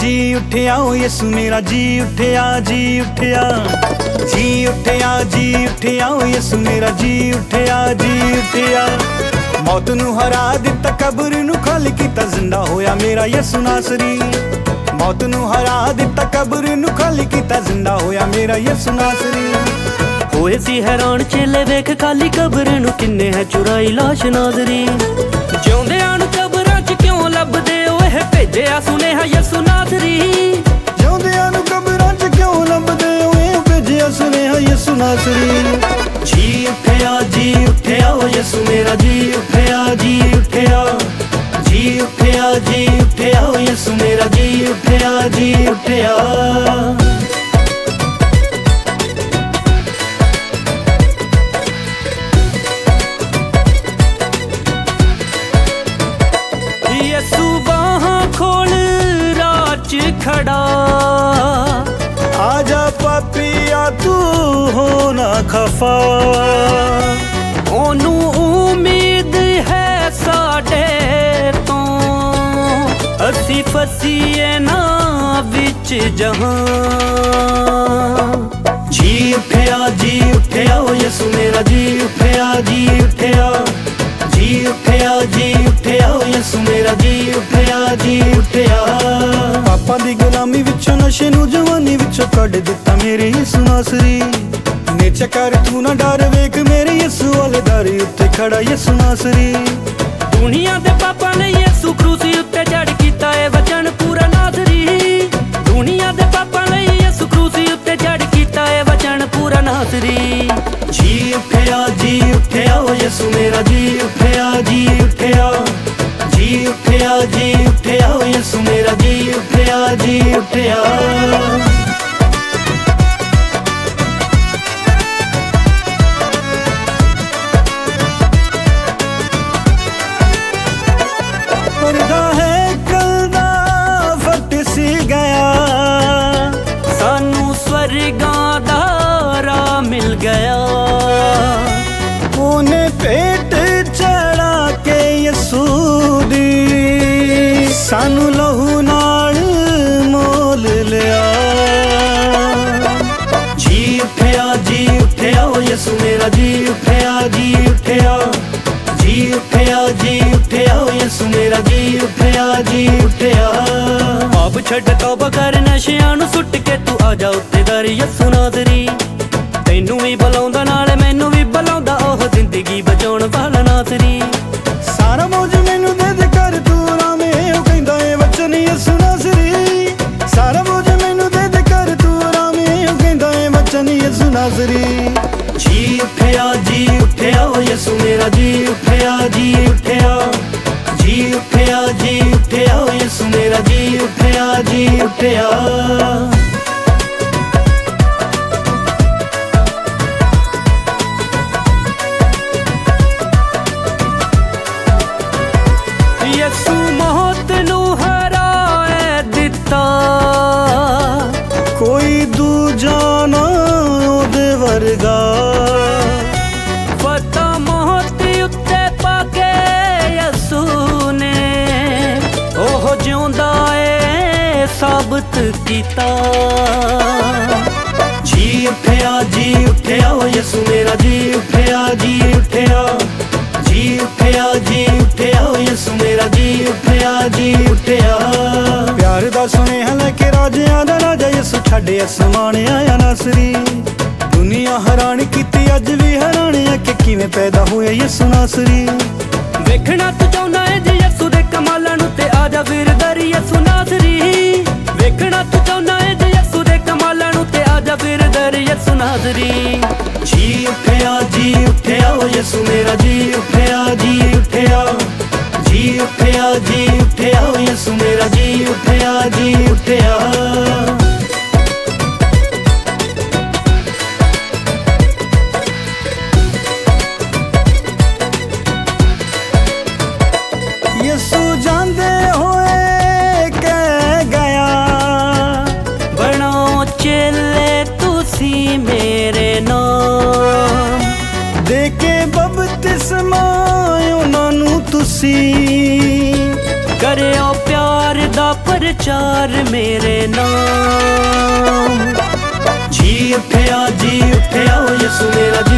जी उठिया ओ यसू मेरा जी उठिया जी उठिया जी उठिया जी उठिया ओ यसू मेरा जी उठिया जी उठिया मौत नू हरा दिता कब्र नू खाली कीता जिंदा होया मेरा यसू नासरी मौत नू हरा दिता कब्र नू खाली कीता जिंदा होया मेरा यसू नासरी होए सी हैरान चेले वेख खाली कब्र नू किन्ने है चुराई लाश नाजरी जिउंदियां नू कब्रां च क्यों लभदे ओए भेजिया सुनेहा यसू नासरी जिउंदियां नू कब्रां च क्यों लभदे ओए भेजिया सुनेहा यसू नासरी जी उठिया ओ यसू मेरा जी उठिया जी उठिया जी उठिया जी उठिया ओ यसू मेरा जी उठिया जी उठिया खड़ा आजा पापिया तू हो ना खफा ओनू उम्मीद है साडे तो असी फसीए ना विच जहां जी उठिया ओ यसू मेरा जी उठिया जी उठिया जी उठिया ओ यसू मेरा जी उठिया जी उठिया पापा दी गुलामी विचों नशे नू जवानी विचों कढ दिता मेरे यसू नासरी नेचा कर तू ना डर वेख मेरे यसू वाले दर उत्ते खड़ा यसू नासरी दुनिया दे पापा ने यसू क्रूसी उत्ते जड़ कीता ए वचन पूरा नासरी दुनिया दे पापा ने यसू क्रूसी उत्ते जड़ कीता ए वचन पूरा नासरी जी उठिया ओ यसू मेरा जी उठिया जी उठिया जी उठिया ओ यसू मेरा जी उठिया जी उठिया पर्दा है कलदा फट सी गया सानू स्वर्गां दा राह मिल गया ओने पेट चढ़ा के यसू दी सानू लहू नाल मोल लिया जी उठिया ओ यसू मेरा जी उठिया जी उठिया जी उठिया ओ यसू मेरा जी उठिया जी उठिया पाप छड्ड तौबा कर नशियां नू सुट के तू आजा उत्ते दर यसू नासरी तैनू भी बुलाउंदा नाल मैनू भी बुलाउंदा ओह जिंदगी बचाउण वाला नासरी सारा बोझ मैनू दे दे कर तू रामे ओ कहंदा ए वचन यसू नासरी सारा बोझ मैनू दे दे कर तू रामे ओ कहंदा ए वचन यसू नासरी जी उठिया ओ यसू मेरा जी उठिया जी उठिया जी उठिया ओ यसू मेरा जी उठिया जी उठिया यसू मौत नू हराए दिता कोई दूजा ना ओदे वर्गा पता मौत उत्ते पाके यसू ने ओह जिउंदा ए साबित कीता जी उठिया ओ यसू मेरा जी उठिया जी उठिया जी उठिया ओ यसू मेरा जी उठिया जी उठिया प्यार दा सुनेहा लेके राजियां दा राजा यसू छड्ड आसमान आया नासरी दुनिया हैरान कीती अज भी हैरान है कि किवें पैदा होया यसू नासरी वेखना तू चाहुंदा है जे यसू दे कमालां नू ते आजा फिर दर यसू नासरी वेखना तू चाहुंदा है जे यसू दे कमालां नू ते आजा फिर दर यसू नासरी जी उठिया ओ यसू मेरा जी उठिया जी उठिया जी उठिया ओ यसू मेरा जी उठिया जी उठिया यसू जांदे होए कह गया बनाओ चेले तुसी मेरे नाम देके बपतिस्मा उन्हां नू तुसी करियो प्यार दा पर ਪ੍ਰਚਾਰ ਮੇਰੇ ਨਾਮ। ਜੀ ਉੱਠਿਆ ਓ ਯਿਸੂ ਮੇਰਾ